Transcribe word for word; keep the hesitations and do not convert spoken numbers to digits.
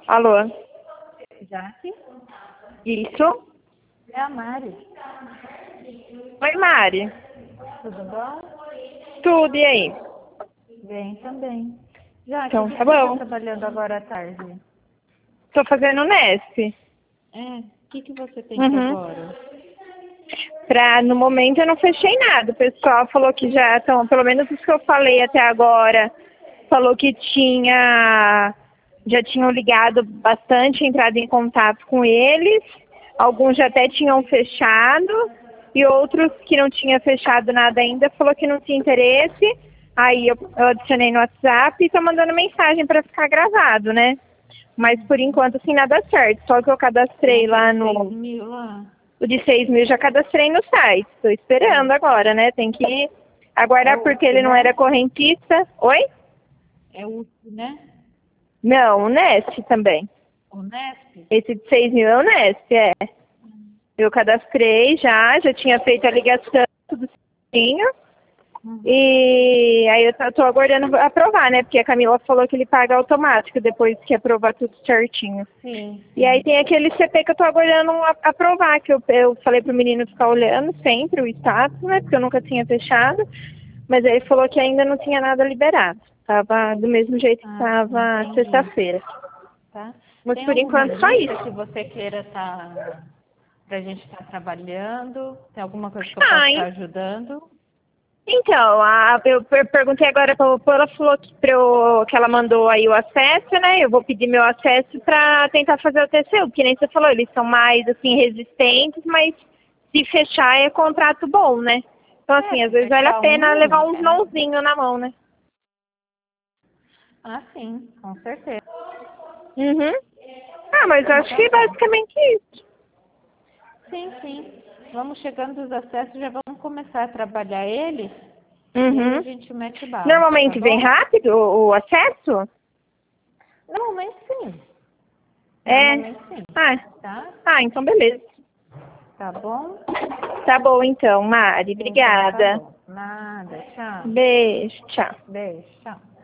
Alô? Jaque? Isso? É a Mari. Oi, Mari. Tudo bom? Tudo, e aí? Bem também. Jaque, Então, o que tá você está bom. trabalhando agora à tarde? Tô fazendo Nesp. É, o que, que você tem Uhum. agora? Pra, no momento eu não fechei nada. O pessoal falou que já estão, pelo menos os que eu falei até agora, falou que tinha, já tinham ligado bastante, entrado em contato com eles. Alguns já até tinham fechado e outros que não tinha fechado nada ainda falou que não tinha interesse. Aí eu, eu adicionei no WhatsApp e tô mandando mensagem para ficar gravado, né? Mas por enquanto assim nada certo. Só que eu cadastrei Tem lá aquele seis no mil lá? o de seis mil já cadastrei no site. Estou esperando agora, né? Tem que É aguardar o porque U F, ele não né? era correntista. Oi? É o U F, né? Não, o Nest também. O Nesp? Esse de seis mil é o Nest, é. Eu cadastrei já, já tinha feito a ligação, tudo certinho. Uhum. E aí eu tô, tô aguardando aprovar, né? Porque a Camila falou que ele paga automático depois que aprovar tudo certinho. Sim, E aí sim. tem aquele C P que eu tô aguardando a- aprovar, que eu, eu falei pro menino ficar olhando sempre o status, né? Porque eu nunca tinha fechado. Mas aí ele falou que ainda não tinha nada liberado. Tava do mesmo jeito que Ah, tava entendi. sexta-feira. Tá? Mas Tem por alguma enquanto só dica isso. que você queira estar pra gente estar trabalhando? Tem alguma coisa que eu possa Ah, estar hein? ajudando? Então, a, eu per- perguntei agora para ela falou que, pra eu- que ela mandou aí o acesso, né? Eu vou pedir meu acesso para tentar fazer o T C U, porque nem você falou, eles são mais assim resistentes, mas se fechar é contrato bom, né? Então É, assim, às se vezes vale a fechar pena levar um, uns é. nãozinhos na mão, né? Ah, sim, com certeza. Uhum. Ah, mas eu acho que Então é tá. basicamente isso. Sim, sim. Vamos chegando os acessos, já vamos começar a trabalhar eles e aí a Uhum. gente mete bala, tá Normalmente vem bom? rápido o, o acesso? Normalmente sim. É. Normalmente sim. Ah, Tá? ah, então beleza. Tá bom? Tá bom então, Mari. Então tá Obrigada. bom. Nada. Tchau. Beijo, tchau. Beijo. Tchau.